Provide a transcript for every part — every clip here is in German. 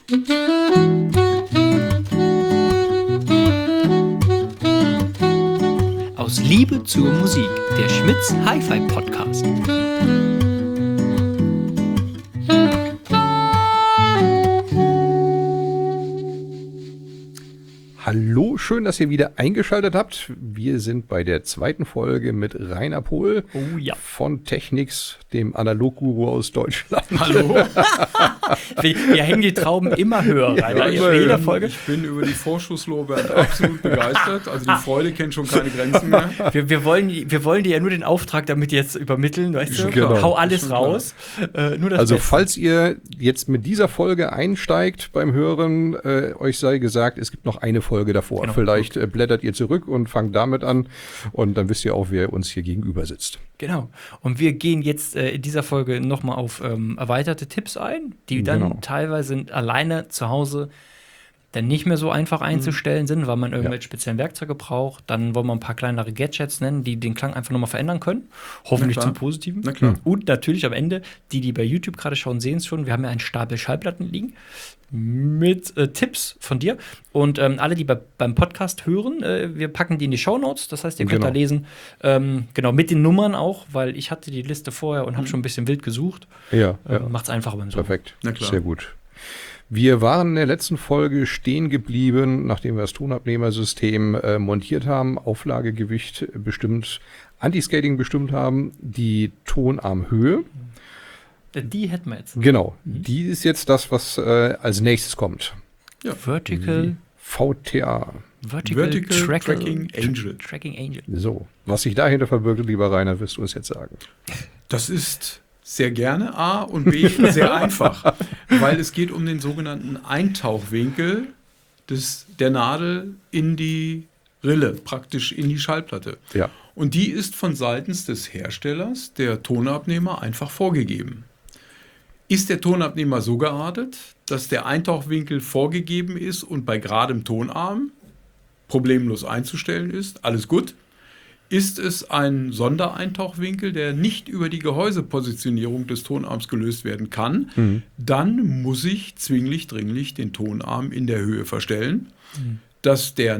Aus Liebe zur Musik, der Schmitz Hi-Fi Podcast. Hallo, schön, dass ihr wieder eingeschaltet habt. Wir sind bei der zweiten Folge mit Rainer Pohl von Technics, dem Analog-Guru aus Deutschland. Hallo. Wir hängen die Trauben immer höher, Rainer. Ja, in jeder Folge. Ich bin über die Vorschusslorbeeren absolut begeistert. Also die Freude kennt schon keine Grenzen mehr. Wir wollen dir ja nur den Auftrag damit jetzt übermitteln, weißt du? Genau. Hau alles raus. Nur das Beste. Falls ihr jetzt mit dieser Folge einsteigt beim Hören, euch sei gesagt, es gibt noch eine Folge davor. Genau. Vielleicht blättert ihr zurück und fangt damit an und dann wisst ihr auch, wer uns hier gegenüber sitzt. Genau. Und wir gehen jetzt in dieser Folge nochmal auf erweiterte Tipps ein, die dann teilweise alleine zu Hause dann nicht mehr so einfach einzustellen sind, weil man irgendwelche speziellen Werkzeuge braucht. Dann wollen wir ein paar kleinere Gadgets nennen, die den Klang einfach nochmal verändern können. Hoffentlich zum Positiven. Na klar. Und natürlich am Ende, die bei YouTube gerade schauen, sehen es schon, wir haben ja einen Stapel Schallplatten liegen mit Tipps von dir. Und alle, die beim Podcast hören, wir packen die in die Shownotes. Das heißt, ihr könnt da lesen, mit den Nummern auch, weil ich hatte die Liste vorher und habe schon ein bisschen wild gesucht. Macht es einfacher beim Suchen. Perfekt, sehr gut. Wir waren in der letzten Folge stehen geblieben, nachdem wir das Tonabnehmersystem montiert haben, Auflagegewicht bestimmt, Anti-Skating bestimmt haben, die Tonarmhöhe. Die hätten wir jetzt. Genau, die ist jetzt das, was als nächstes kommt. Ja. Vertical VTA. Vertical Tracking Angel. Tracking Angel. So, was sich dahinter verbirgt, lieber Rainer, wirst du uns jetzt sagen. Das ist sehr gerne A und B sehr einfach, weil es geht um den sogenannten Eintauchwinkel der Nadel in die Rille, praktisch in die Schallplatte. Ja. Und die ist von seitens des Herstellers, der Tonabnehmer, einfach vorgegeben. Ist der Tonabnehmer so geartet, dass der Eintauchwinkel vorgegeben ist und bei geradem Tonarm problemlos einzustellen ist, alles gut. Ist es ein Sondereintauchwinkel, der nicht über die Gehäusepositionierung des Tonarms gelöst werden kann, dann muss ich dringlich den Tonarm in der Höhe verstellen, dass die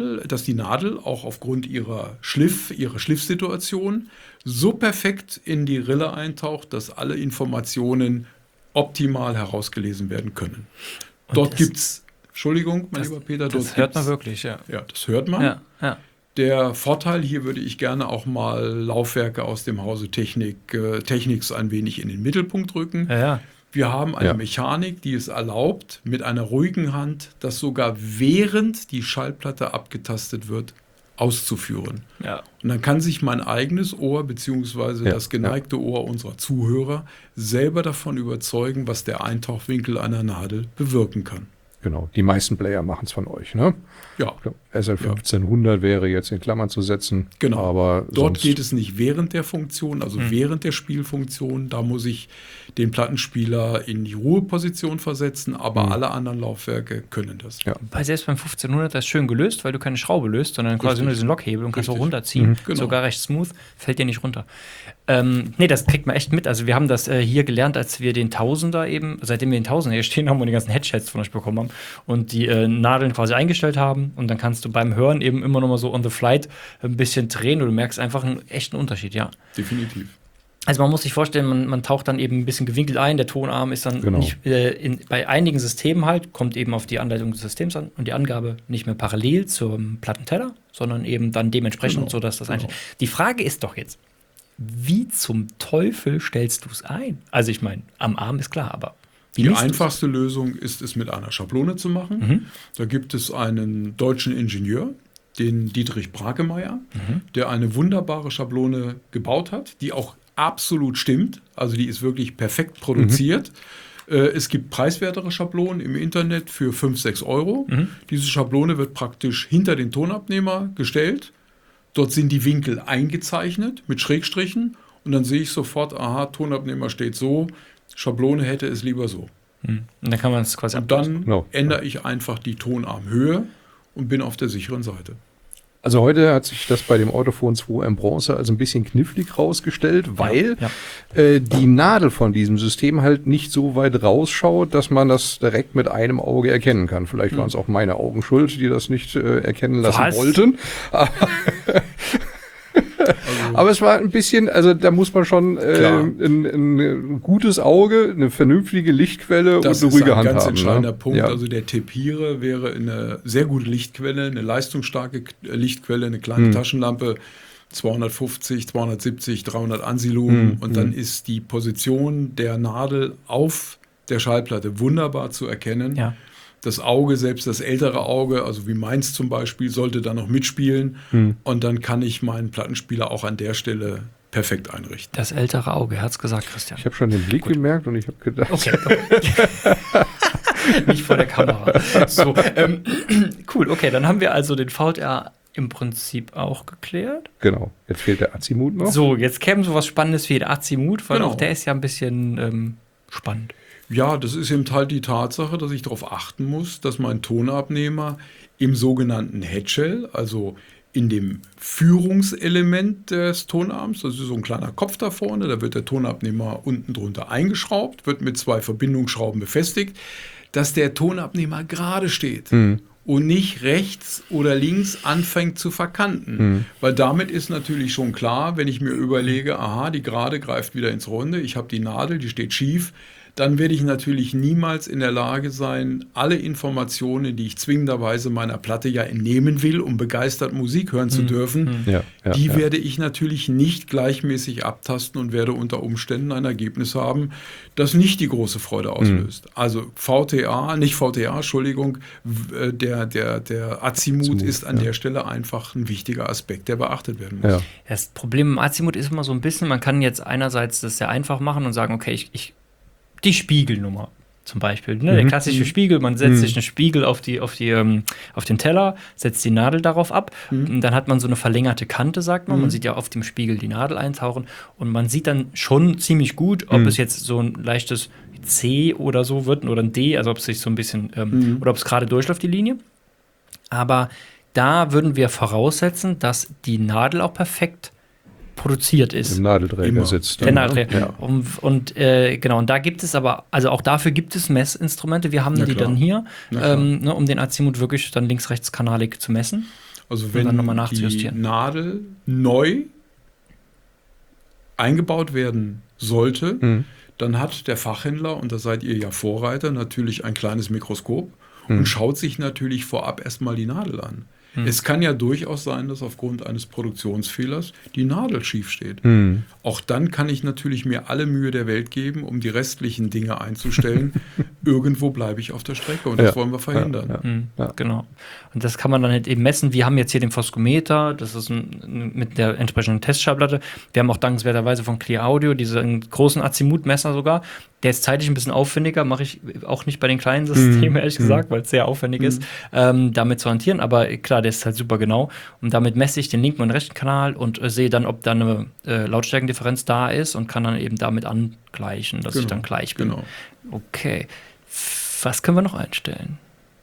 Nadel auch aufgrund ihrer Schliffsituation so perfekt in die Rille eintaucht, dass alle Informationen optimal herausgelesen werden können. Und dort gibt es, Entschuldigung, mein lieber Peter, das hört man wirklich, ja. Ja, das hört man. Ja. Der Vorteil, hier würde ich gerne auch mal Laufwerke aus dem Hause Technics ein wenig in den Mittelpunkt rücken. Ja. Wir haben eine Mechanik, die es erlaubt, mit einer ruhigen Hand, das sogar während die Schallplatte abgetastet wird, auszuführen. Ja. Und dann kann sich mein eigenes Ohr beziehungsweise das geneigte Ohr unserer Zuhörer selber davon überzeugen, was der Eintauchwinkel einer Nadel bewirken kann. Genau, die meisten Player machen es von euch, ne? Ja. SL 1500 wäre jetzt in Klammern zu setzen. Genau. Aber dort geht es nicht während der Funktion, also während der Spielfunktion. Da muss ich den Plattenspieler in die Ruheposition versetzen, aber alle anderen Laufwerke können das. Ja. Weil selbst beim 1500 das ist schön gelöst, weil du keine Schraube löst, sondern quasi nur diesen Lockhebel und kannst auch runterziehen. Genau. Sogar recht smooth, fällt dir nicht runter. Das kriegt man echt mit. Also wir haben das hier gelernt, als wir den Tausender eben, seitdem wir den Tausender hier stehen haben und die ganzen Headshots von euch bekommen haben und die Nadeln quasi eingestellt haben und dann kannst du beim Hören eben immer noch mal so on the flight ein bisschen drehen und du merkst einfach einen echten Unterschied, ja. Definitiv. Also man muss sich vorstellen, man taucht dann eben ein bisschen gewinkelt ein, der Tonarm ist dann nicht, bei einigen Systemen halt, kommt eben auf die Anleitung des Systems an und die Angabe nicht mehr parallel zum Plattenteller, sondern eben dann dementsprechend, sodass das einstellt. Die Frage ist doch jetzt, wie zum Teufel stellst du es ein? Also ich meine, am Arm ist klar, aber die einfachste Lösung ist es mit einer Schablone zu machen. Da gibt es einen deutschen Ingenieur, den Dietrich Brakemeyer, der eine wunderbare Schablone gebaut hat, die auch absolut stimmt. Also die ist wirklich perfekt produziert. Es gibt preiswertere Schablonen im Internet für 5, 6 Euro. Diese Schablone wird praktisch hinter den Tonabnehmer gestellt. Dort sind die Winkel eingezeichnet mit Schrägstrichen und dann sehe ich sofort, aha, Tonabnehmer steht so, Schablone hätte es lieber so. Und dann kann man es quasi Und dann ändere ich einfach die Tonarmhöhe und bin auf der sicheren Seite. Also heute hat sich das bei dem Autophon 2M Bronze also ein bisschen knifflig rausgestellt, weil die Nadel von diesem System halt nicht so weit rausschaut, dass man das direkt mit einem Auge erkennen kann. Vielleicht waren es auch meine Augen schuld, die das nicht erkennen lassen wollten. Aber es war ein bisschen, also da muss man schon ein gutes Auge, eine vernünftige Lichtquelle und eine ruhige Hand haben. Das ist ein ganz entscheidender Punkt. Ja. Also der Tepire wäre eine sehr gute Lichtquelle, eine leistungsstarke Lichtquelle, eine kleine Taschenlampe, 250, 270, 300 Ansilumen und dann ist die Position der Nadel auf der Schallplatte wunderbar zu erkennen. Ja. Das Auge, selbst das ältere Auge, also wie meins zum Beispiel, sollte da noch mitspielen. Und dann kann ich meinen Plattenspieler auch an der Stelle perfekt einrichten. Das ältere Auge, hat's gesagt, Christian. Ich habe schon den Blick gemerkt und ich habe gedacht... Okay. Nicht vor der Kamera. So, cool, okay, dann haben wir also den VLTR im Prinzip auch geklärt. Genau, jetzt fehlt der Azimut noch. So, jetzt käme so was Spannendes wie der Azimut, weil Genau. auch der ist ja ein bisschen spannend. Ja, das ist eben halt die Tatsache, dass ich darauf achten muss, dass mein Tonabnehmer im sogenannten Headshell, also in dem Führungselement des Tonarms, das ist so ein kleiner Kopf da vorne, da wird der Tonabnehmer unten drunter eingeschraubt, wird mit 2 Verbindungsschrauben befestigt, dass der Tonabnehmer gerade steht. Und nicht rechts oder links anfängt zu verkanten. Weil damit ist natürlich schon klar, wenn ich mir überlege, aha, die Gerade greift wieder ins Runde, ich habe die Nadel, die steht schief, dann werde ich natürlich niemals in der Lage sein, alle Informationen, die ich zwingenderweise meiner Platte ja entnehmen will, um begeistert Musik hören zu dürfen, die werde ich natürlich nicht gleichmäßig abtasten und werde unter Umständen ein Ergebnis haben, das nicht die große Freude auslöst. Also der Azimut ist an der Stelle einfach ein wichtiger Aspekt, der beachtet werden muss. Ja. Das Problem im Azimut ist immer so ein bisschen, man kann jetzt einerseits das sehr einfach machen und sagen, okay, die Spiegelnummer zum Beispiel, ne? Der klassische Spiegel, man setzt sich einen Spiegel auf den Teller, setzt die Nadel darauf ab und dann hat man so eine verlängerte Kante, sagt man. Man sieht ja auf dem Spiegel die Nadel eintauchen und man sieht dann schon ziemlich gut, ob es jetzt so ein leichtes C oder so wird oder ein D, also ob es sich so ein bisschen oder ob es gerade durchläuft, die Linie. Aber da würden wir voraussetzen, dass die Nadel auch perfekt produziert ist. Im Nadelträger Immer. sitzt. Der Nadelträger. Ja. Und da gibt es aber, also auch dafür gibt es Messinstrumente. Wir haben Na die klar. dann hier, Na klar. um den Azimut wirklich dann links-rechts-kanalig zu messen. Also Und wenn dann nochmal die nachzujustieren. Nadel neu eingebaut werden sollte, dann hat der Fachhändler, und da seid ihr ja Vorreiter, natürlich ein kleines Mikroskop und schaut sich natürlich vorab erstmal die Nadel an. Es kann ja durchaus sein, dass aufgrund eines Produktionsfehlers die Nadel schief steht. Auch dann kann ich natürlich mir alle Mühe der Welt geben, um die restlichen Dinge einzustellen. Irgendwo bleibe ich auf der Strecke und das wollen wir verhindern. Genau. Und das kann man dann halt eben messen. Wir haben jetzt hier den Foskometer, das ist mit der entsprechenden Testschallplatte. Wir haben auch dankenswerterweise von Clear Audio diesen großen Azimut-Messer sogar. Der ist zeitlich ein bisschen aufwendiger, mache ich auch nicht bei den kleinen Systemen, ehrlich gesagt, weil es sehr aufwendig ist, damit zu hantieren. Aber klar, der ist halt super genau. Und damit messe ich den linken und rechten Kanal und sehe dann, ob da eine Lautstärkendifferenz da ist und kann dann eben damit angleichen, dass ich dann gleich bin. Genau. Okay. Was können wir noch einstellen?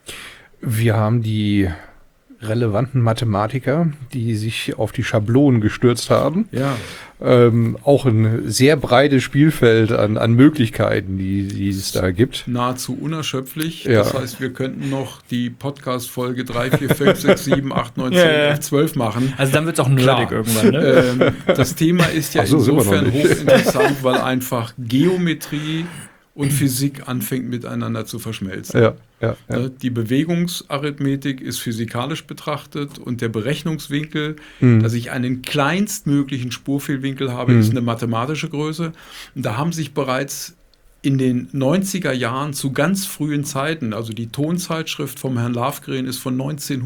Wir haben die relevanten Mathematiker, die sich auf die Schablonen gestürzt haben. Ja. Auch ein sehr breites Spielfeld an Möglichkeiten, die es da gibt. Nahezu unerschöpflich. Ja. Das heißt, wir könnten noch die Podcast-Folge 3, 4, 5, 6, 7, 8, 9, 10, 11, 12 machen. Also dann wird es auch nerdig Klar. irgendwann, ne? Das Thema ist ja Ach so, sind wir noch insofern nicht. hochinteressant, weil einfach Geometrie und Physik anfängt miteinander zu verschmelzen. Ja. Die Bewegungsarithmetik ist physikalisch betrachtet und der Berechnungswinkel, dass ich einen kleinstmöglichen Spurfehlwinkel habe, ist eine mathematische Größe. Und da haben sich bereits in den 90er Jahren zu ganz frühen Zeiten, also die Tonzeitschrift vom Herrn Lafgren ist von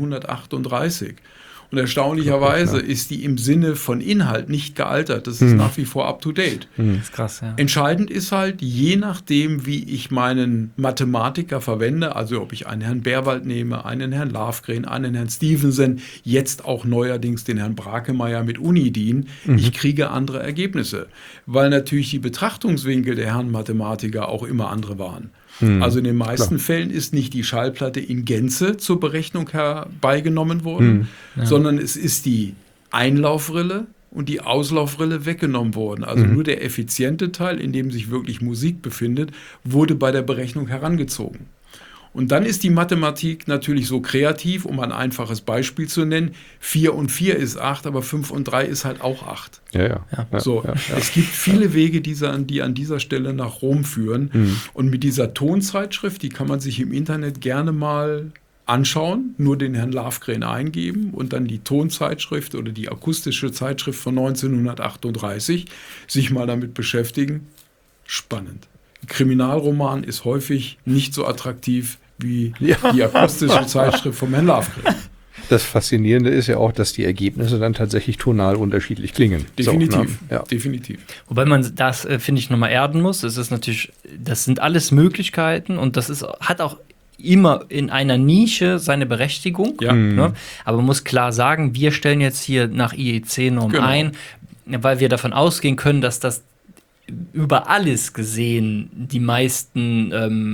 1938. Und erstaunlicherweise ist die im Sinne von Inhalt nicht gealtert. Das ist nach wie vor up to date. Das ist krass, ja. Entscheidend ist halt, je nachdem, wie ich meinen Mathematiker verwende, also ob ich einen Herrn Bärwald nehme, einen Herrn Lafgren, einen Herrn Stevenson, jetzt auch neuerdings den Herrn Brakemeyer mit Unidin, ich kriege andere Ergebnisse. Weil natürlich die Betrachtungswinkel der Herren Mathematiker auch immer andere waren. Also in den meisten Fällen ist nicht die Schallplatte in Gänze zur Berechnung herbeigenommen worden, sondern es ist die Einlaufrille und die Auslaufrille weggenommen worden. Also nur der effiziente Teil, in dem sich wirklich Musik befindet, wurde bei der Berechnung herangezogen. Und dann ist die Mathematik natürlich so kreativ, um ein einfaches Beispiel zu nennen. 4 und 4 ist 8, aber 5 und 3 ist halt auch 8. Es gibt viele Wege, die an dieser Stelle nach Rom führen. Und mit dieser Tonzeitschrift, die kann man sich im Internet gerne mal anschauen, nur den Herrn Lafgren eingeben und dann die Tonzeitschrift oder die akustische Zeitschrift von 1938 sich mal damit beschäftigen. Spannend. Kriminalroman ist häufig nicht so attraktiv wie die akustische Zeitschrift von Herrn Lafgren. Das Faszinierende ist ja auch, dass die Ergebnisse dann tatsächlich tonal unterschiedlich klingen. Definitiv, So, definitiv. Wobei man das, finde ich, nochmal erden muss. Das sind alles Möglichkeiten und hat auch immer in einer Nische seine Berechtigung. Ne? Aber man muss klar sagen, wir stellen jetzt hier nach IEC-Norm ein, weil wir davon ausgehen können, dass das über alles gesehen den meisten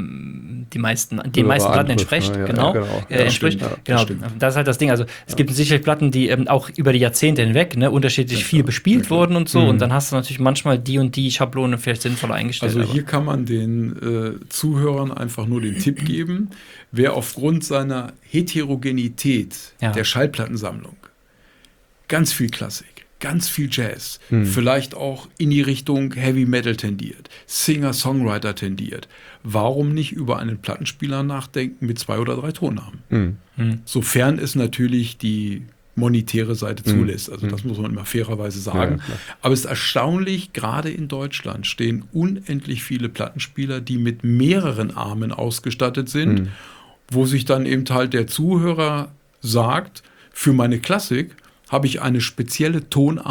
Platten entspricht. Entspricht. Genau. Das ist halt das Ding. Also es gibt sicherlich Platten, die auch über die Jahrzehnte hinweg unterschiedlich viel bespielt wurden und so. Und dann hast du natürlich manchmal die und die Schablone vielleicht sinnvoller eingestellt. Also hier kann man den Zuhörern einfach nur den Tipp geben, wer aufgrund seiner Heterogenität der Schallplattensammlung ganz viel Klassik, ganz viel Jazz, vielleicht auch in die Richtung Heavy Metal tendiert, Singer-Songwriter tendiert. Warum nicht über einen Plattenspieler nachdenken mit 2 oder 3 Tonnamen? Sofern es natürlich die monetäre Seite zulässt. Also das muss man immer fairerweise sagen. Aber es ist erstaunlich, gerade in Deutschland stehen unendlich viele Plattenspieler, die mit mehreren Armen ausgestattet sind, wo sich dann eben halt der Zuhörer sagt, für meine Klassik habe ich eine spezielle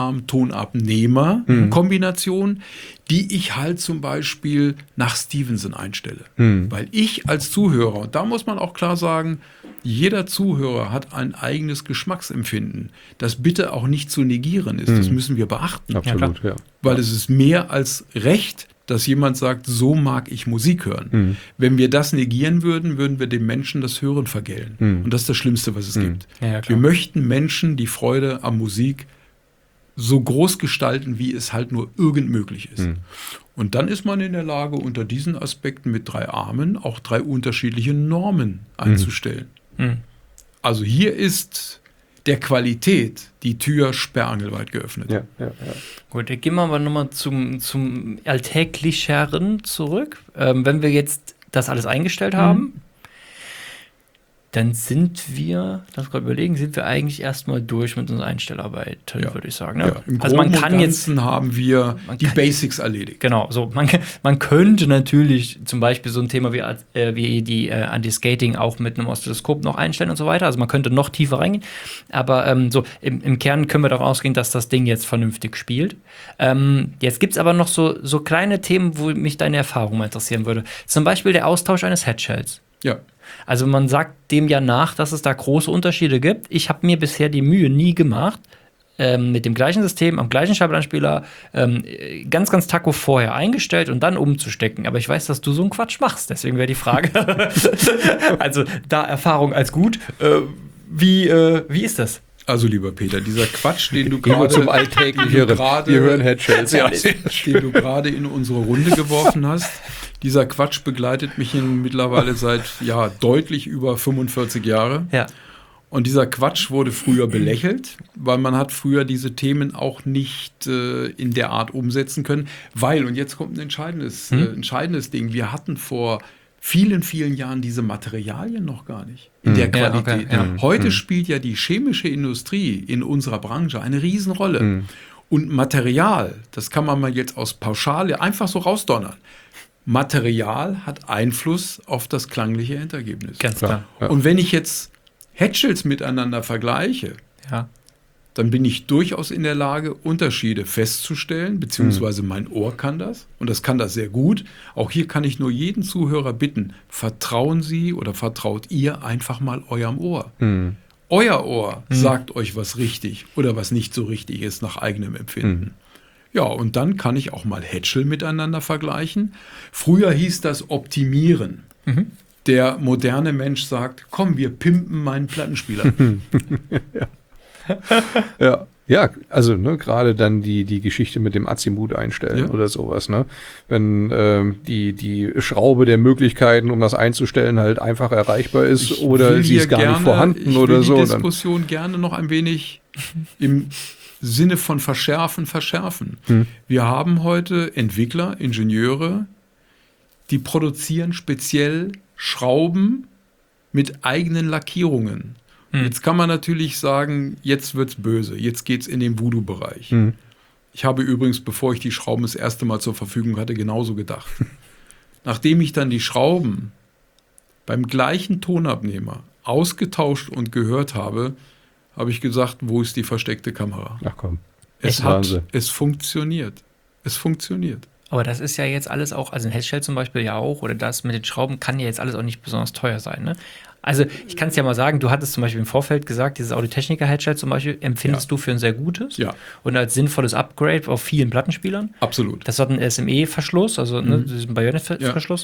Tonarm-Tonabnehmer-Kombination, die ich halt zum Beispiel nach Stevenson einstelle. Weil ich als Zuhörer, und da muss man auch klar sagen, jeder Zuhörer hat ein eigenes Geschmacksempfinden, das bitte auch nicht zu negieren ist. Das müssen wir beachten. Absolut, Weil es ist mehr als recht, dass jemand sagt, so mag ich Musik hören. Wenn wir das negieren würden, würden wir dem Menschen das Hören vergällen. Und das ist das Schlimmste, was es gibt. Wir möchten Menschen die Freude an Musik so groß gestalten, wie es halt nur irgend möglich ist. Und dann ist man in der Lage, unter diesen Aspekten mit 3 Armen auch 3 unterschiedliche Normen einzustellen. Also hier ist der Qualität die Tür sperrangelweit geöffnet. Gut, dann gehen wir aber nochmal zum Alltäglicheren zurück. Wenn wir jetzt das alles eingestellt haben, dann sind wir, darf gerade überlegen, sind wir eigentlich erstmal durch mit unserer Einstellarbeiten, würde ich sagen. Ne? Ja, im Groben und Ganzen haben wir die Basics erledigt. Genau, so man könnte natürlich zum Beispiel so ein Thema wie die Anti-Skating auch mit einem Oszilloskop noch einstellen und so weiter. Also man könnte noch tiefer reingehen. Aber so im Kern können wir davon ausgehen, dass das Ding jetzt vernünftig spielt. Jetzt gibt es aber noch so kleine Themen, wo mich deine Erfahrung mal interessieren würde. Zum Beispiel der Austausch eines Headshells. Ja. Also man sagt dem ja nach, dass es da große Unterschiede gibt. Ich habe mir bisher die Mühe nie gemacht, mit dem gleichen System, am gleichen Schallplattenspieler, ganz Taco vorher eingestellt und dann umzustecken. Aber ich weiß, dass du so einen Quatsch machst. Deswegen wäre die Frage, also da Erfahrung als gut. Wie ist das? Also lieber Peter, dieser Quatsch, den du gerade zum Alltäglicheren. Wir hören Headshells. Den du gerade in unsere Runde geworfen hast, dieser Quatsch begleitet mich mittlerweile seit deutlich über 45 Jahre. Ja. Und dieser Quatsch wurde früher belächelt, weil man hat früher diese Themen auch nicht in der Art umsetzen können. Weil, und jetzt kommt ein entscheidendes Ding, wir hatten vor vielen, vielen Jahren diese Materialien noch gar nicht in der Qualität. Heute spielt ja die chemische Industrie in unserer Branche eine Riesenrolle. Und Material, das kann man mal jetzt aus Pauschale einfach so rausdonnern. Material hat Einfluss auf das klangliche Endergebnis. Ganz klar. Und wenn ich jetzt Headshells miteinander vergleiche, dann bin ich durchaus in der Lage, Unterschiede festzustellen, beziehungsweise mein Ohr kann das und das kann das sehr gut. Auch hier kann ich nur jeden Zuhörer bitten, vertrauen Sie oder vertraut ihr einfach mal eurem Ohr. Euer Ohr sagt euch, was richtig oder was nicht so richtig ist nach eigenem Empfinden. Ja, und dann kann ich auch mal Hätschel miteinander vergleichen. Früher hieß das Optimieren. Der moderne Mensch sagt, komm, wir pimpen meinen Plattenspieler. Ja, also gerade dann die Geschichte mit dem Azimut einstellen oder sowas, ne? Wenn die Schraube der Möglichkeiten, um das einzustellen, halt einfach erreichbar ist oder sie ist gar nicht vorhanden oder so. Ich will die Diskussion gerne noch ein wenig im Sinne von verschärfen. Wir haben heute Entwickler, Ingenieure, die produzieren speziell Schrauben mit eigenen Lackierungen. Jetzt kann man natürlich sagen, jetzt wird's böse, jetzt geht's in den Voodoo-Bereich. Ich habe übrigens, bevor ich die Schrauben das erste Mal zur Verfügung hatte, genauso gedacht. Nachdem ich dann die Schrauben beim gleichen Tonabnehmer ausgetauscht und gehört habe, habe ich gesagt, wo ist die versteckte Kamera? Ach komm. Es funktioniert. Es funktioniert. Aber das ist ja jetzt alles auch, also ein Hätschel zum Beispiel ja auch, oder das mit den Schrauben kann ja jetzt alles auch nicht besonders teuer sein, ne? Also ich kann es ja mal sagen, du hattest zum Beispiel im Vorfeld gesagt, dieses Audio-Technica-Headset zum Beispiel empfindest du für ein sehr gutes und als sinnvolles Upgrade auf vielen Plattenspielern. Absolut. Das hat einen SME-Verschluss, also diesen Bajonett-Verschluss.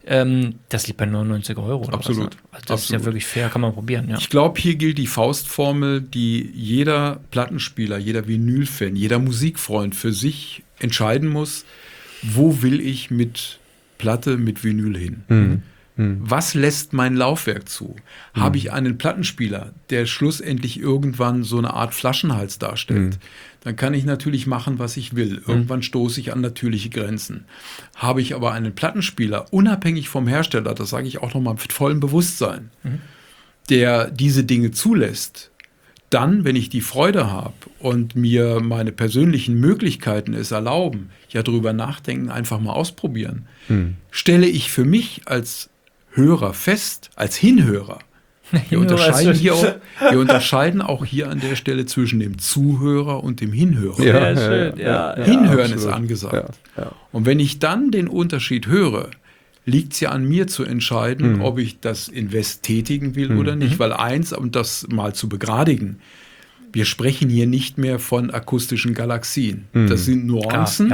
Das liegt bei 99 €. Oder Absolut. Was, ne? Also das ist ja wirklich fair, kann man probieren. Ja. Ich glaube, hier gilt die Faustformel, die jeder Plattenspieler, jeder Vinyl-Fan, jeder Musikfreund für sich entscheiden muss, wo will ich mit Platte, mit Vinyl hin? Was lässt mein Laufwerk zu? Habe ich einen Plattenspieler, der schlussendlich irgendwann so eine Art Flaschenhals darstellt? Dann kann ich natürlich machen, was ich will. Irgendwann stoße ich an natürliche Grenzen. Habe ich aber einen Plattenspieler, unabhängig vom Hersteller, das sage ich auch nochmal mit vollem Bewusstsein, der diese Dinge zulässt, dann, wenn ich die Freude habe und mir meine persönlichen Möglichkeiten es erlauben, ja drüber nachdenken, einfach mal ausprobieren, stelle ich für mich als Hörer fest, als Hinhörer. Wir unterscheiden auch hier an der Stelle zwischen dem Zuhörer und dem Hinhörer. Hinhören ist angesagt. Und wenn ich dann den Unterschied höre, liegt es ja an mir zu entscheiden, ob ich das Invest tätigen will oder nicht. Weil eins, um das mal zu begradigen, wir sprechen hier nicht mehr von akustischen Galaxien. Das sind Nuancen,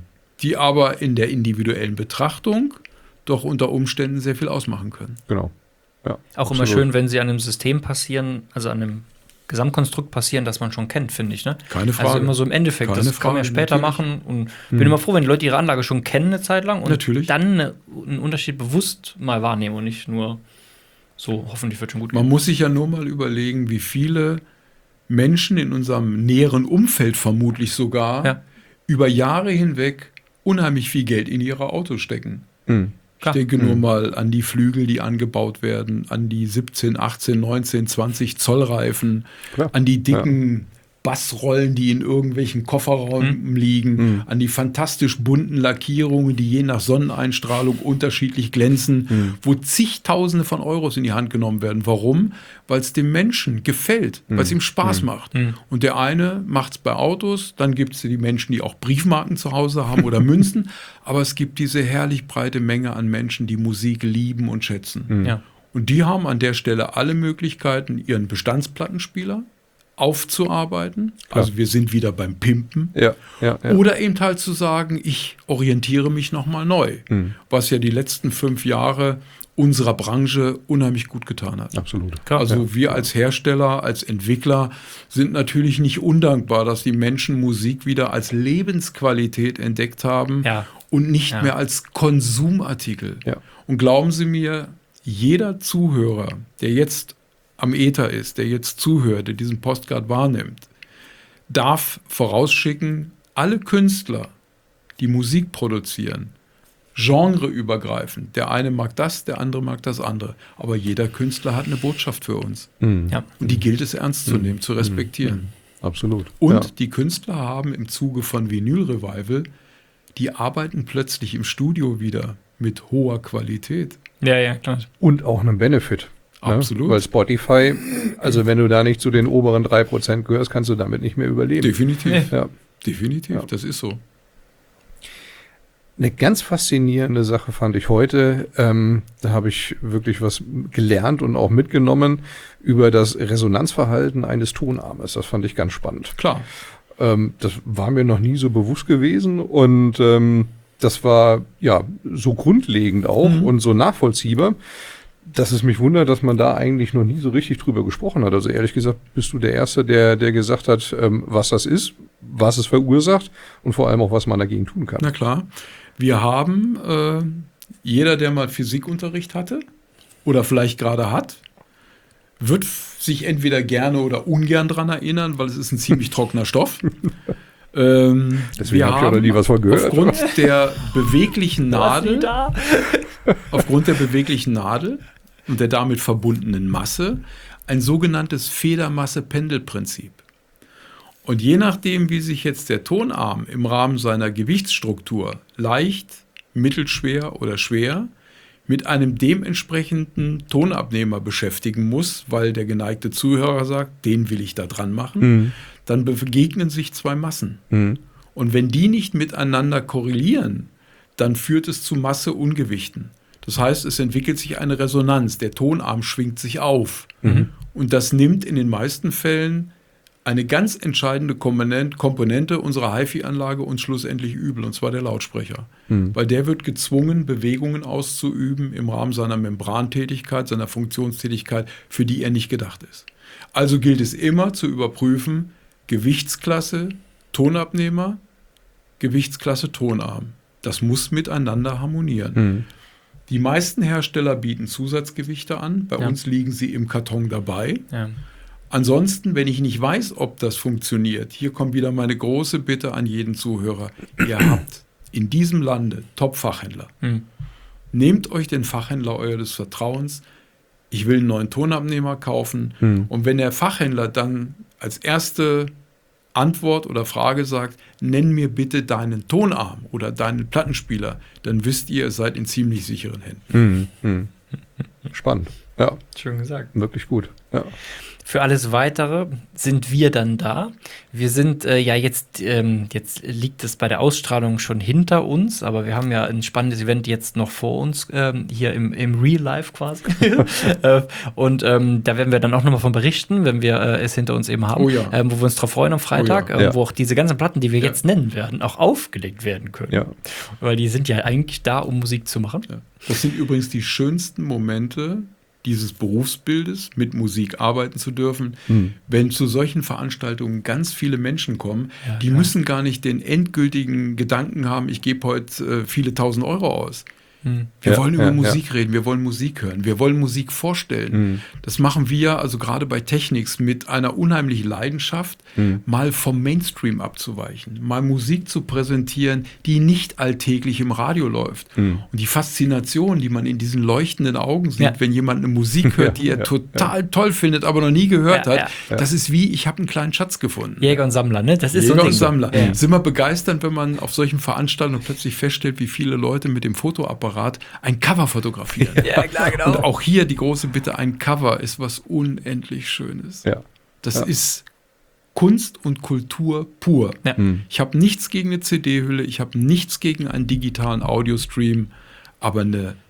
die aber in der individuellen Betrachtung doch unter Umständen sehr viel ausmachen können. Genau. Ja, auch absolut. Immer schön, wenn sie an einem System passieren, also an einem Gesamtkonstrukt passieren, das man schon kennt, finde ich. Ne? Keine Frage. Also immer so im Endeffekt, das kann man ja später machen. Und bin immer froh, wenn die Leute ihre Anlage schon kennen eine Zeit lang und dann einen Unterschied bewusst mal wahrnehmen und nicht nur so, hoffentlich wird schon gut gehen. Man muss sich ja nur mal überlegen, wie viele Menschen in unserem näheren Umfeld vermutlich sogar über Jahre hinweg unheimlich viel Geld in ihre Autos stecken. Ich denke nur mal an die Flügel, die angebaut werden, an die 17, 18, 19, 20 Zoll Reifen, an die dicken Bassrollen, die in irgendwelchen Kofferräumen liegen, an die fantastisch bunten Lackierungen, die je nach Sonneneinstrahlung unterschiedlich glänzen, wo zigtausende von Euros in die Hand genommen werden. Warum? Weil es dem Menschen gefällt, weil es ihm Spaß macht. Und der eine macht es bei Autos, dann gibt es die Menschen, die auch Briefmarken zu Hause haben oder Münzen, aber es gibt diese herrlich breite Menge an Menschen, die Musik lieben und schätzen. Und die haben an der Stelle alle Möglichkeiten, ihren Bestandsplattenspieler aufzuarbeiten. Also wir sind wieder beim Pimpen. Oder eben halt zu sagen, ich orientiere mich nochmal neu. Was ja die letzten 5 Jahre unserer Branche unheimlich gut getan hat. Absolut. Klar, also wir als Hersteller, als Entwickler sind natürlich nicht undankbar, dass die Menschen Musik wieder als Lebensqualität entdeckt haben und nicht mehr als Konsumartikel. Und glauben Sie mir, jeder Zuhörer, der jetzt am Äther ist, der jetzt zuhört, der diesen Postcard wahrnimmt, darf vorausschicken, alle Künstler, die Musik produzieren, genreübergreifend. Der eine mag das, der andere mag das andere. Aber jeder Künstler hat eine Botschaft für uns. Und die gilt es ernst zu nehmen, zu respektieren. Absolut. Und die Künstler haben im Zuge von Vinyl Revival, die arbeiten plötzlich im Studio wieder mit hoher Qualität. Klar. Und auch einem Benefit. Absolut. Weil Spotify, also wenn du da nicht zu den oberen 3% gehörst, kannst du damit nicht mehr überleben. Definitiv. Definitiv, das ist so. Eine ganz faszinierende Sache fand ich heute, da habe ich wirklich was gelernt und auch mitgenommen über das Resonanzverhalten eines Tonarmes. Das fand ich ganz spannend. Klar. Das war mir noch nie so bewusst gewesen und das war ja so grundlegend auch und so nachvollziehbar, dass es mich wundert, dass man da eigentlich noch nie so richtig drüber gesprochen hat. Also ehrlich gesagt bist du der Erste, der gesagt hat, was das ist, was es verursacht und vor allem auch, was man dagegen tun kann. Na klar, wir haben, jeder, der mal Physikunterricht hatte oder vielleicht gerade hat, wird sich entweder gerne oder ungern dran erinnern, weil es ist ein ziemlich trockener Stoff. Deswegen habe ich auch noch nie was von gehört. Aufgrund der beweglichen Nadel, und der damit verbundenen Masse ein sogenanntes Federmasse-Pendelprinzip. Und je nachdem, wie sich jetzt der Tonarm im Rahmen seiner Gewichtsstruktur leicht, mittelschwer oder schwer mit einem dementsprechenden Tonabnehmer beschäftigen muss, weil der geneigte Zuhörer sagt, den will ich da dran machen, dann begegnen sich zwei Massen. Und wenn die nicht miteinander korrelieren, dann führt es zu Masse-Ungewichten. Das heißt, es entwickelt sich eine Resonanz, der Tonarm schwingt sich auf. Und das nimmt in den meisten Fällen eine ganz entscheidende Komponente unserer HiFi-Anlage uns schlussendlich übel, und zwar der Lautsprecher. Weil der wird gezwungen, Bewegungen auszuüben im Rahmen seiner Membrantätigkeit, seiner Funktionstätigkeit, für die er nicht gedacht ist. Also gilt es immer zu überprüfen, Gewichtsklasse, Tonabnehmer, Gewichtsklasse, Tonarm. Das muss miteinander harmonieren. Die meisten Hersteller bieten Zusatzgewichte an. Bei uns liegen sie im Karton dabei. Ja. Ansonsten, wenn ich nicht weiß, ob das funktioniert, hier kommt wieder meine große Bitte an jeden Zuhörer. Ihr habt in diesem Lande Top-Fachhändler. Nehmt euch den Fachhändler eures Vertrauens. Ich will einen neuen Tonabnehmer kaufen. Und wenn der Fachhändler dann als erste Antwort oder Frage sagt, nenn mir bitte deinen Tonarm oder deinen Plattenspieler, dann wisst ihr, ihr seid in ziemlich sicheren Händen. Spannend. Ja, schön gesagt. Wirklich gut. Ja. Für alles Weitere sind wir dann da. Wir sind jetzt liegt es bei der Ausstrahlung schon hinter uns, aber wir haben ja ein spannendes Event jetzt noch vor uns, hier im Real Life quasi. Und da werden wir dann auch nochmal von berichten, wenn wir es hinter uns eben haben, wo wir uns drauf freuen am Freitag, wo auch diese ganzen Platten, die wir jetzt nennen werden, auch aufgelegt werden können. Ja. Weil die sind ja eigentlich da, um Musik zu machen. Ja. Das sind übrigens die schönsten Momente dieses Berufsbildes, mit Musik arbeiten zu dürfen, wenn zu solchen Veranstaltungen ganz viele Menschen kommen, die müssen gar nicht den endgültigen Gedanken haben, ich gebe heute viele 1000 Euro aus. Wir wollen über Musik reden, wir wollen Musik hören, wir wollen Musik vorstellen. Das machen wir also gerade bei Technics mit einer unheimlichen Leidenschaft, mal vom Mainstream abzuweichen, mal Musik zu präsentieren, die nicht alltäglich im Radio läuft. Und die Faszination, die man in diesen leuchtenden Augen sieht, wenn jemand eine Musik hört, die er total toll findet, aber noch nie gehört hat, das ist wie, ich habe einen kleinen Schatz gefunden. Jäger und Sammler, ne? Das ist Jäger und Sammler. Ist immer begeisternd, wenn man auf solchen Veranstaltungen plötzlich feststellt, wie viele Leute mit dem Fotoapparat ein Cover fotografieren. Ja, klar, genau. Und auch hier die große Bitte, ein Cover ist was unendlich Schönes. Ja. Das ist Kunst und Kultur pur. Ja. Ich habe nichts gegen eine CD-Hülle, ich habe nichts gegen einen digitalen Audiostream, aber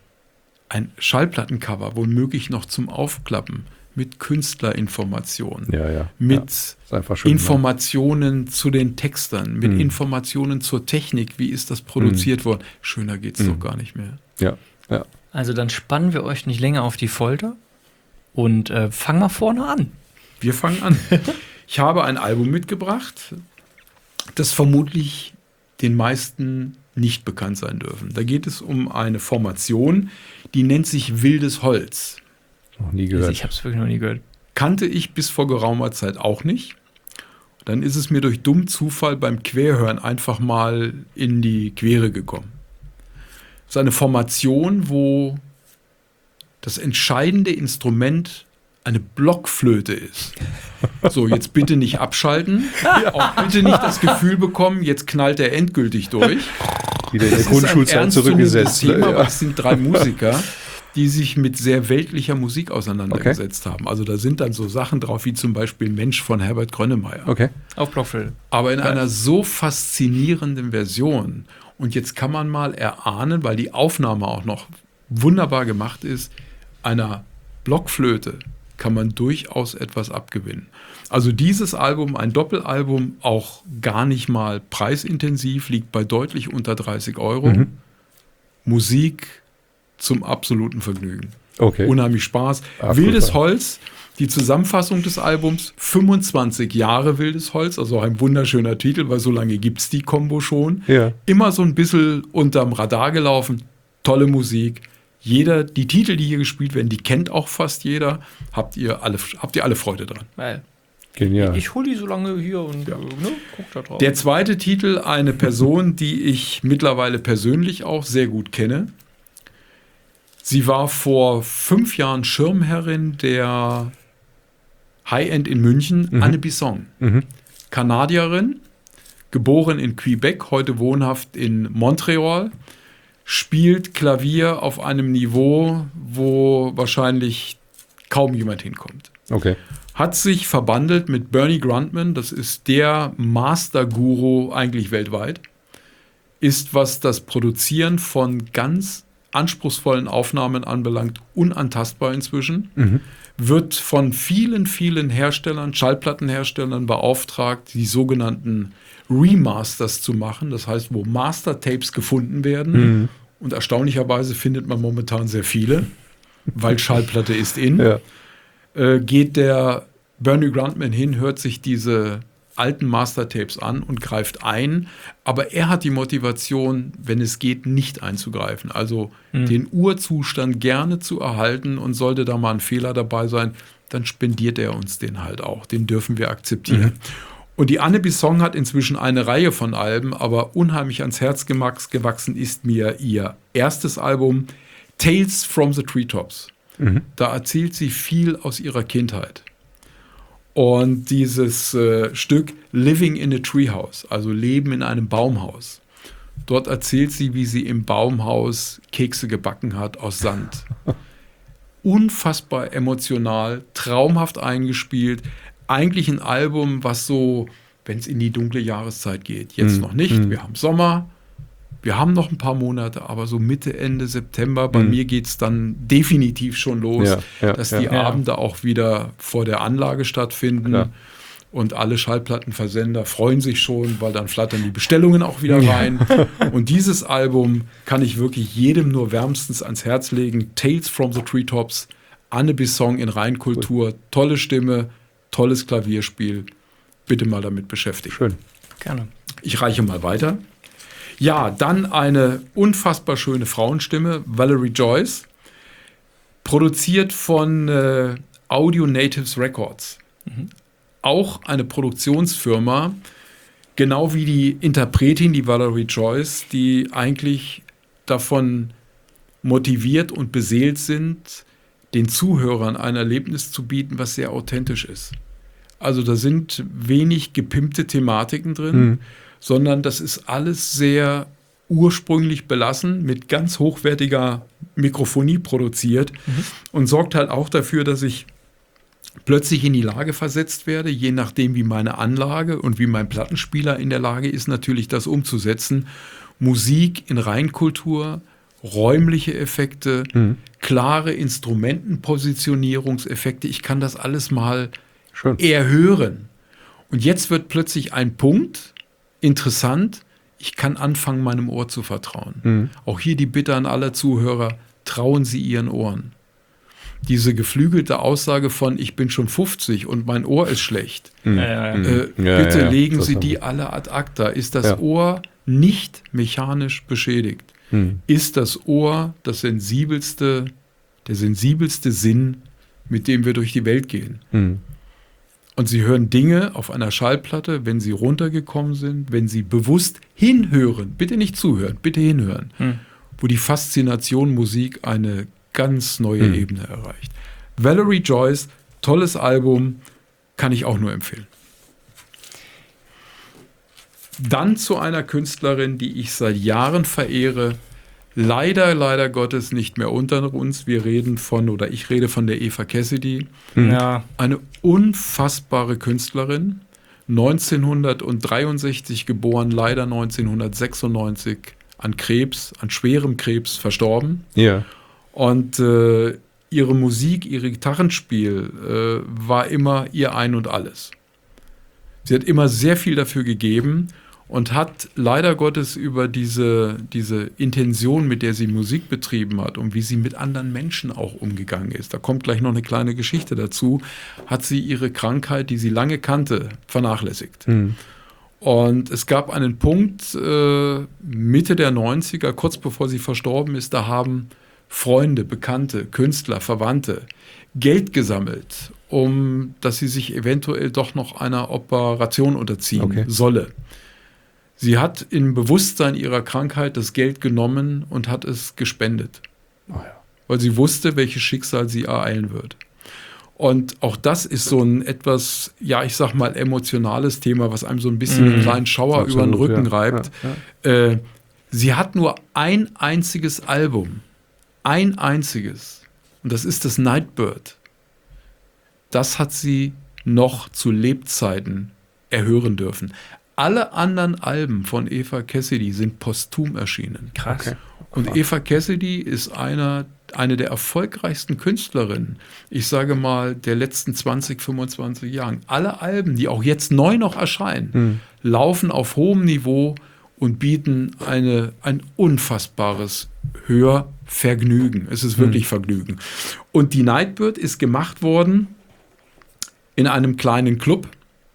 ein Schallplattencover, womöglich noch zum Aufklappen, mit Künstlerinformationen, mit Informationen zu den Textern, mit Informationen zur Technik, wie ist das produziert worden. Schöner geht's doch gar nicht mehr. Ja. Also dann spannen wir euch nicht länger auf die Folter und fangen mal vorne an. Wir fangen an. Ich habe ein Album mitgebracht, das vermutlich den meisten nicht bekannt sein dürfen. Da geht es um eine Formation, die nennt sich Wildes Holz. Noch nie gehört. Ich habe es wirklich noch nie gehört. Kannte ich bis vor geraumer Zeit auch nicht. Dann ist es mir durch dummen Zufall beim Querhören einfach mal in die Quere gekommen. Das ist eine Formation, wo das entscheidende Instrument eine Blockflöte ist. So, jetzt bitte nicht abschalten. Auch bitte nicht das Gefühl bekommen, jetzt knallt er endgültig durch. Wieder in der Grundschulzeit zurückgesetzt. Thema, aber es sind 3 Musiker, die sich mit sehr weltlicher Musik auseinandergesetzt haben. Also da sind dann so Sachen drauf, wie zum Beispiel Mensch von Herbert Grönemeyer. Okay. Auf Blockflöte. Aber in einer so faszinierenden Version. Und jetzt kann man mal erahnen, weil die Aufnahme auch noch wunderbar gemacht ist, einer Blockflöte kann man durchaus etwas abgewinnen. Also dieses Album, ein Doppelalbum, auch gar nicht mal preisintensiv, liegt bei deutlich unter 30 Euro. Musik zum absoluten Vergnügen. Okay. Unheimlich Spaß. Wildes Holz, die Zusammenfassung des Albums, 25 Jahre Wildes Holz, also ein wunderschöner Titel, weil so lange gibt es die Kombo schon. Ja. Immer so ein bisschen unterm Radar gelaufen, tolle Musik. Die Titel, die hier gespielt werden, die kennt auch fast jeder. Habt ihr alle Freude dran. Weil Genial. ich hole die so lange hier und guck da drauf. Der zweite Titel, eine Person, die ich mittlerweile persönlich auch sehr gut kenne. Sie war vor 5 Jahren Schirmherrin der High-End in München, Anne Bisson. Kanadierin, geboren in Quebec, heute wohnhaft in Montreal, spielt Klavier auf einem Niveau, wo wahrscheinlich kaum jemand hinkommt. Okay. Hat sich verbandelt mit Bernie Grundman, das ist der Master-Guru eigentlich weltweit, ist, was das Produzieren von ganz anspruchsvollen Aufnahmen anbelangt, unantastbar inzwischen, wird von vielen, vielen Herstellern, Schallplattenherstellern beauftragt, die sogenannten Remasters zu machen, das heißt, wo Master-Tapes gefunden werden und erstaunlicherweise findet man momentan sehr viele, weil Schallplatte ist in. Ja. Geht der Bernie Grundman hin, hört sich diese alten Master-Tapes an und greift ein, aber er hat die Motivation, wenn es geht, nicht einzugreifen, also den Urzustand gerne zu erhalten und sollte da mal ein Fehler dabei sein, dann spendiert er uns den halt auch, den dürfen wir akzeptieren. Und die Anne Bisson hat inzwischen eine Reihe von Alben, aber unheimlich ans Herz gewachsen ist mir ihr erstes Album, Tales from the Treetops. Da erzählt sie viel aus ihrer Kindheit. Und dieses Stück Living in a Treehouse, also Leben in einem Baumhaus. Dort erzählt sie, wie sie im Baumhaus Kekse gebacken hat aus Sand. Unfassbar emotional, traumhaft eingespielt. Eigentlich ein Album, was so, wenn es in die dunkle Jahreszeit geht, jetzt noch nicht, wir haben Sommer, wir haben noch ein paar Monate, aber so Mitte, Ende September, bei mir geht es dann definitiv schon los, dass die Abende auch wieder vor der Anlage stattfinden. Ja. Und alle Schallplattenversender freuen sich schon, weil dann flattern die Bestellungen auch wieder rein. Und dieses Album kann ich wirklich jedem nur wärmstens ans Herz legen. Tales from the Treetops, Anne Bisson in Reinkultur, tolle Stimme, tolles Klavierspiel. Bitte mal damit beschäftigen. Schön. Gerne. Ich reiche mal weiter. Ja, dann eine unfassbar schöne Frauenstimme, Valerie Joyce, produziert von Audio Natives Records. Auch eine Produktionsfirma, genau wie die Interpretin, die Valerie Joyce, die eigentlich davon motiviert und beseelt sind, den Zuhörern ein Erlebnis zu bieten, was sehr authentisch ist. Also da sind wenig gepimpte Thematiken drin, sondern das ist alles sehr ursprünglich belassen, mit ganz hochwertiger Mikrofonie produziert und sorgt halt auch dafür, dass ich plötzlich in die Lage versetzt werde, je nachdem wie meine Anlage und wie mein Plattenspieler in der Lage ist, natürlich das umzusetzen. Musik in Reinkultur, räumliche Effekte, klare Instrumentenpositionierungseffekte. Ich kann das alles mal eher hören. Und jetzt wird plötzlich ein Punkt interessant. Ich kann anfangen, meinem Ohr zu vertrauen. Auch hier die Bitte an alle Zuhörer, trauen Sie Ihren Ohren. Diese geflügelte Aussage von, ich bin schon 50 und mein Ohr ist schlecht. Bitte legen Sie die alle ad acta. Ist das Ohr nicht mechanisch beschädigt? Ist das Ohr der sensibelste Sinn, mit dem wir durch die Welt gehen? Und Sie hören Dinge auf einer Schallplatte, wenn Sie runtergekommen sind, wenn Sie bewusst hinhören, bitte nicht zuhören, bitte hinhören, wo die Faszination Musik eine ganz neue Ebene erreicht. Valerie Joyce, tolles Album, kann ich auch nur empfehlen. Dann zu einer Künstlerin, die ich seit Jahren verehre, leider Gottes nicht mehr unter uns. Ich rede von der Eva Cassidy. Ja. Eine unfassbare Künstlerin, 1963 geboren, leider 1996 an schwerem Krebs verstorben. Ja. Und ihre Musik, ihr Gitarrenspiel war immer ihr Ein und Alles. Sie hat immer sehr viel dafür gegeben und hat leider Gottes über diese Intention, mit der sie Musik betrieben hat und wie sie mit anderen Menschen auch umgegangen ist, da kommt gleich noch eine kleine Geschichte dazu, hat sie ihre Krankheit, die sie lange kannte, vernachlässigt. Und es gab einen Punkt, Mitte der 90er, kurz bevor sie verstorben ist, da haben Freunde, Bekannte, Künstler, Verwandte Geld gesammelt, dass sie sich eventuell doch noch einer Operation unterziehen solle. Sie hat im Bewusstsein ihrer Krankheit das Geld genommen und hat es gespendet. Weil sie wusste, welches Schicksal sie ereilen wird. Und auch das ist so ein etwas, ja, ich sag mal, emotionales Thema, was einem so ein bisschen einen kleinen Schauer über den Rücken reibt. Sie hat nur ein einziges Album. Ein einziges. Und das ist das Nightbird. Das hat sie noch zu Lebzeiten erhören dürfen. Alle anderen Alben von Eva Cassidy sind posthum erschienen. Krass. Und Eva Cassidy ist eine der erfolgreichsten Künstlerinnen, ich sage mal, der letzten 20, 25 Jahren. Alle Alben, die auch jetzt neu noch erscheinen, laufen auf hohem Niveau und bieten ein unfassbares Hörvergnügen. Es ist wirklich Vergnügen. Und die Nightbird ist gemacht worden in einem kleinen Club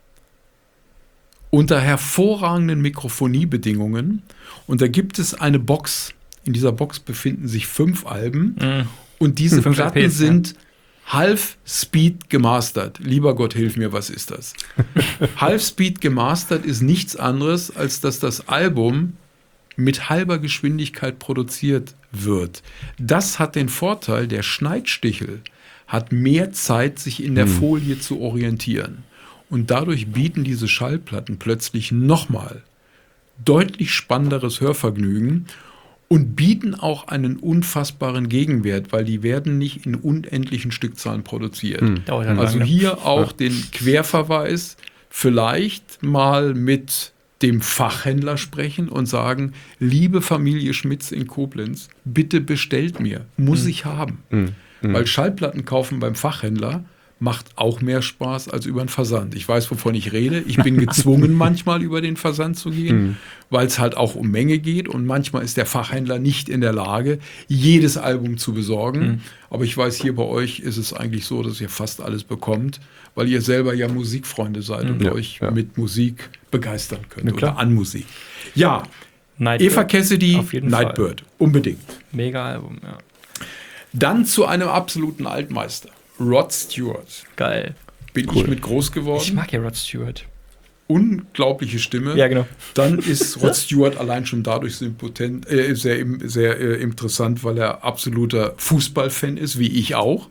unter hervorragenden Mikrofoniebedingungen. Und da gibt es eine Box. In dieser Box befinden sich 5 Alben. Und diese Platten sind Half-Speed gemastert. Lieber Gott, hilf mir, was ist das? Half-Speed gemastert ist nichts anderes, als dass das Album mit halber Geschwindigkeit produziert wird. Das hat den Vorteil, der Schneidstichel hat mehr Zeit, sich in der Folie zu orientieren. Und dadurch bieten diese Schallplatten plötzlich nochmal deutlich spannenderes Hörvergnügen und bieten auch einen unfassbaren Gegenwert, weil die werden nicht in unendlichen Stückzahlen produziert. Also hier auch den Querverweis, vielleicht mal mit dem Fachhändler sprechen und sagen, liebe Familie Schmitz in Koblenz, bitte bestellt mir, muss ich haben. Weil Schallplatten kaufen beim Fachhändler macht auch mehr Spaß als über einen Versand. Ich weiß, wovon ich rede. Ich bin gezwungen, manchmal über den Versand zu gehen, weil es halt auch um Menge geht. Und manchmal ist der Fachhändler nicht in der Lage, jedes Album zu besorgen. Aber ich weiß, hier bei euch ist es eigentlich so, dass ihr fast alles bekommt, weil ihr selber ja Musikfreunde seid und euch mit Musik begeistern könnt oder an Musik. Ja, Nightbird. Eva Cassidy, Nightbird, unbedingt. Mega Album, ja. Dann zu einem absoluten Altmeister. Rod Stewart. Geil. Bin ich mit groß geworden. Ich mag ja Rod Stewart. Unglaubliche Stimme. Ja, genau. Dann ist Rod Stewart allein schon dadurch sehr interessant, weil er absoluter Fußballfan ist, wie ich auch.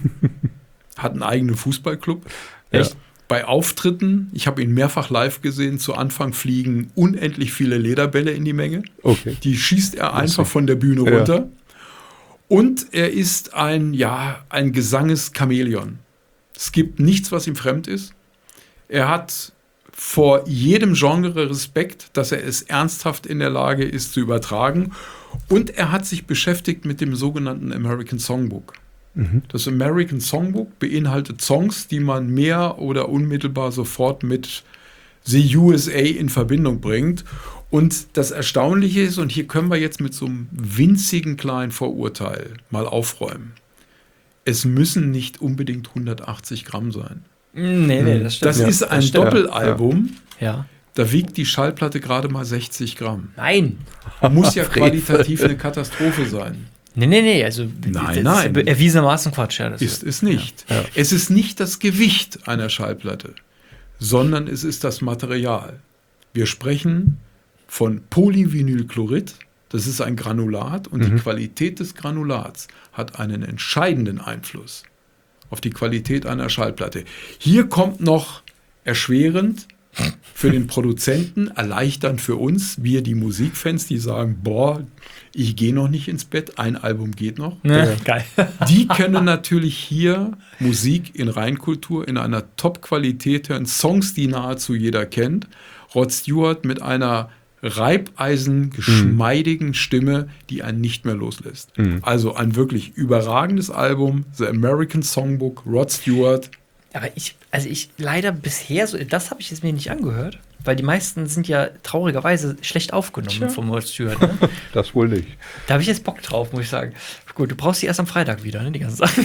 Hat einen eigenen Fußballclub. Echt? Bei Auftritten, ich habe ihn mehrfach live gesehen, zu Anfang fliegen unendlich viele Lederbälle in die Menge. Die schießt er einfach von der Bühne runter. Und er ist ein Gesanges-Chamäleon. Es gibt nichts, was ihm fremd ist. Er hat vor jedem Genre Respekt, dass er es ernsthaft in der Lage ist zu übertragen. Und er hat sich beschäftigt mit dem sogenannten American Songbook. Das American Songbook beinhaltet Songs, die man mehr oder unmittelbar sofort mit The USA in Verbindung bringt. Und das Erstaunliche ist, und hier können wir jetzt mit so einem winzigen kleinen Vorurteil mal aufräumen, es müssen nicht unbedingt 180 Gramm sein. Nee, das stimmt. Das ist ein Doppelalbum. Ja. Da wiegt die Schallplatte gerade mal 60 Gramm. Nein. Muss ja qualitativ eine Katastrophe sein. Nee, also nein. Erwiesenermaßen Quatsch. Ja, ist es nicht. Ja. Es ist nicht das Gewicht einer Schallplatte, sondern es ist das Material. Wir sprechen von Polyvinylchlorid, das ist ein Granulat und die Qualität des Granulats hat einen entscheidenden Einfluss auf die Qualität einer Schallplatte. Hier kommt noch erschwerend für den Produzenten, erleichternd für uns, wir die Musikfans, die sagen, boah, ich gehe noch nicht ins Bett, ein Album geht noch. Geil. Die können natürlich hier Musik in Reinkultur in einer Top-Qualität hören, Songs, die nahezu jeder kennt. Rod Stewart mit einer reibeisengeschmeidigen Stimme, die einen nicht mehr loslässt. Also ein wirklich überragendes Album, The American Songbook, Rod Stewart. Aber ich leider bisher, das habe ich jetzt mir nicht angehört, weil die meisten sind ja traurigerweise schlecht aufgenommen vom Rod Stewart. Ne? Das wohl nicht. Da habe ich jetzt Bock drauf, muss ich sagen. Gut, du brauchst die erst am Freitag wieder, ne, die ganze Sache.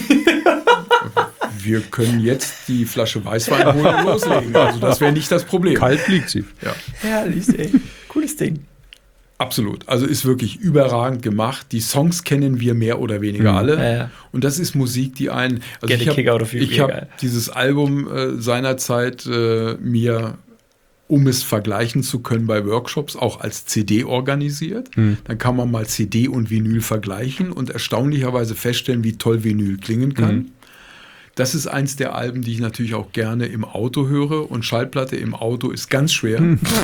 Wir können jetzt die Flasche Weißwein holen und loslegen. Also das wäre nicht das Problem. Kalt liegt sie. Ja. Herrlich, ey. Cooles Ding. Absolut. Also ist wirklich überragend gemacht. Die Songs kennen wir mehr oder weniger alle. Ja. Und das ist Musik, die einen... Also ich habe dieses Album seinerzeit mir, um es vergleichen zu können bei Workshops, auch als CD organisiert. Dann kann man mal CD und Vinyl vergleichen und erstaunlicherweise feststellen, wie toll Vinyl klingen kann. Das ist eins der Alben, die ich natürlich auch gerne im Auto höre. Und Schallplatte im Auto ist ganz schwer.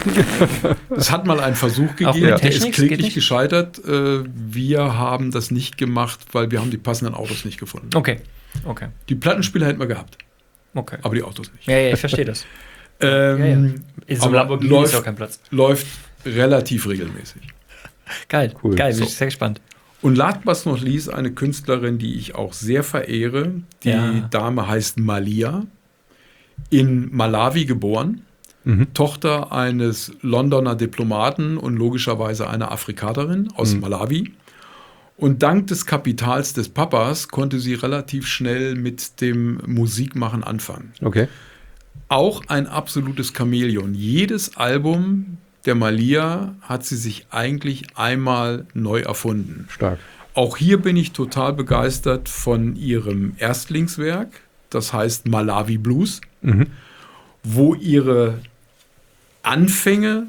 Es hat mal einen Versuch gegeben, der ist kläglich gescheitert. Wir haben das nicht gemacht, weil wir haben die passenden Autos nicht gefunden. Okay. Die Plattenspieler hätten wir gehabt. Okay. Aber die Autos nicht. Ja, ich verstehe das. In so einem Lamborghini ist auch kein Platz. Läuft relativ regelmäßig. Geil, cool. Bin ich sehr gespannt. Und last but not least eine Künstlerin, die ich auch sehr verehre. Die Dame heißt Malia, in Malawi geboren, Tochter eines Londoner Diplomaten und logischerweise einer Afrikanerin aus Malawi. Und dank des Kapitals des Papas konnte sie relativ schnell mit dem Musikmachen anfangen. Okay. Auch ein absolutes Chamäleon. Jedes Album der Malia hat sie sich eigentlich einmal neu erfunden. Stark. Auch hier bin ich total begeistert von ihrem Erstlingswerk, das heißt Malawi Blues, wo ihre Anfänge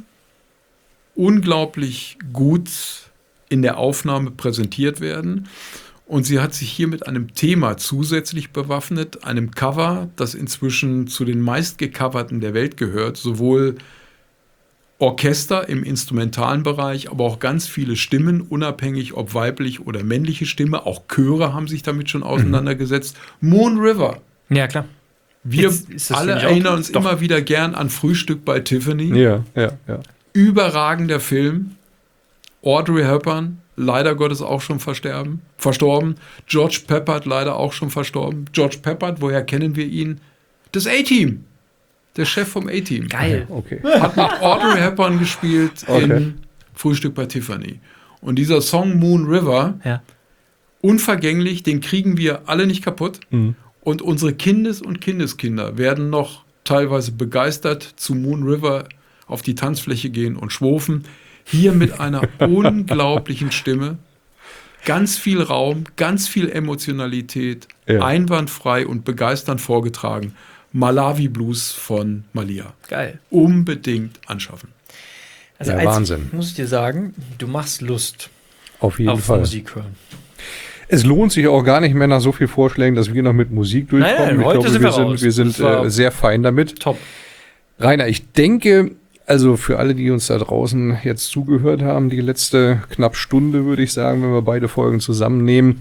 unglaublich gut in der Aufnahme präsentiert werden. Und sie hat sich hier mit einem Thema zusätzlich bewaffnet, einem Cover, das inzwischen zu den meistgecoverten der Welt gehört, sowohl Orchester im instrumentalen Bereich, aber auch ganz viele Stimmen, unabhängig ob weiblich oder männliche Stimme. Auch Chöre haben sich damit schon auseinandergesetzt. Moon River. Ja, klar. Wir alle erinnern uns immer wieder gern an Frühstück bei Tiffany. Ja. Überragender Film. Audrey Hepburn, leider Gottes auch schon verstorben. George Peppard, leider auch schon verstorben. George Peppard, woher kennen wir ihn? Das A-Team. Der Chef vom A-Team. Geil. Okay. Hat mit Audrey Hepburn gespielt in Frühstück bei Tiffany. Und dieser Song Moon River, unvergänglich, den kriegen wir alle nicht kaputt. Und unsere Kindes- und Kindeskinder werden noch teilweise begeistert zu Moon River auf die Tanzfläche gehen und schwofen. Hier mit einer unglaublichen Stimme. Ganz viel Raum, ganz viel Emotionalität, einwandfrei und begeisternd vorgetragen. Malawi Blues von Malia. Geil. Unbedingt anschaffen. Also Wahnsinn. Muss ich dir sagen, du machst Lust auf jeden Fall. Musik hören. Es lohnt sich auch gar nicht mehr nach so vielen Vorschlägen, dass wir noch mit Musik durchkommen. Nein, heute wir sind sehr fein damit. Top. Rainer, ich denke, also für alle, die uns da draußen jetzt zugehört haben, die letzte knapp Stunde, würde ich sagen, wenn wir beide Folgen zusammennehmen,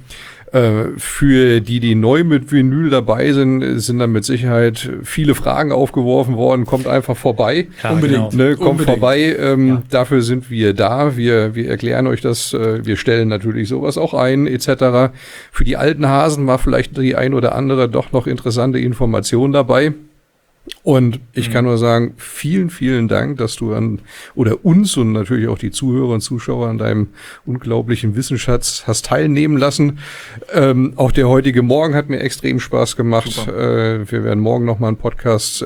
für die neu mit Vinyl dabei sind dann mit Sicherheit viele Fragen aufgeworfen worden. Kommt einfach vorbei. Klar, unbedingt. Genau. Ne, kommt vorbei. Dafür sind wir da. Wir erklären euch das. Wir stellen natürlich sowas auch ein, etc. Für die alten Hasen war vielleicht die ein oder andere doch noch interessante Information dabei. Und ich kann nur sagen, vielen, vielen Dank, dass du uns und natürlich auch die Zuhörer und Zuschauer an deinem unglaublichen Wissensschatz hast teilnehmen lassen. Auch der heutige Morgen hat mir extrem Spaß gemacht. Wir werden morgen nochmal einen Workshop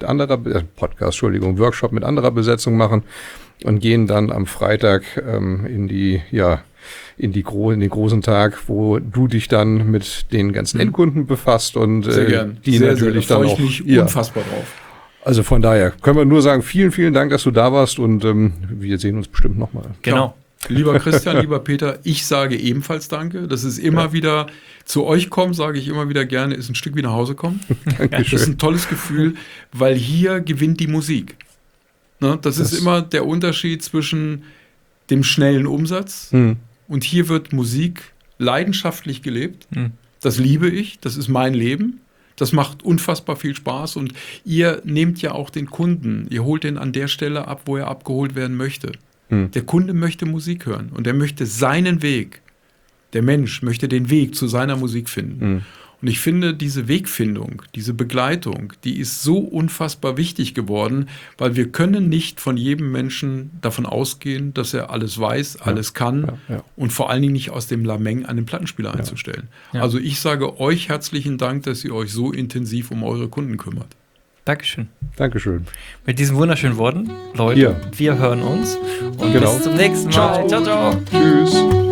mit anderer Besetzung machen und gehen dann am Freitag in den großen Tag, wo du dich dann mit den ganzen Endkunden befasst und die sehr, natürlich sehr, dann auch. Ich mich unfassbar drauf. Also von daher können wir nur sagen, vielen, vielen Dank, dass du da warst und wir sehen uns bestimmt nochmal. Genau. Lieber Christian, lieber Peter, ich sage ebenfalls Danke. Das ist immer wieder zu euch kommen, sage ich immer wieder gerne, ist ein Stück wie nach Hause kommen. Das ist ein tolles Gefühl, weil hier gewinnt die Musik. Ne? Das ist immer der Unterschied zwischen dem schnellen Umsatz und hier wird Musik leidenschaftlich gelebt. Das liebe ich, das ist mein Leben. Das macht unfassbar viel Spaß und ihr nehmt ja auch den Kunden. Ihr holt den an der Stelle ab, wo er abgeholt werden möchte. Der Kunde möchte Musik hören und er möchte seinen Weg. Der Mensch möchte den Weg zu seiner Musik finden. Und ich finde, diese Wegfindung, diese Begleitung, die ist so unfassbar wichtig geworden, weil wir können nicht von jedem Menschen davon ausgehen, dass er alles weiß, alles kann und vor allen Dingen nicht aus dem Lameng einen Plattenspieler einzustellen. Ja. Also ich sage euch herzlichen Dank, dass ihr euch so intensiv um eure Kunden kümmert. Dankeschön. Dankeschön. Mit diesen wunderschönen Worten, Leute, wir hören uns und bis zum nächsten Mal. Ciao, ciao. Tschüss.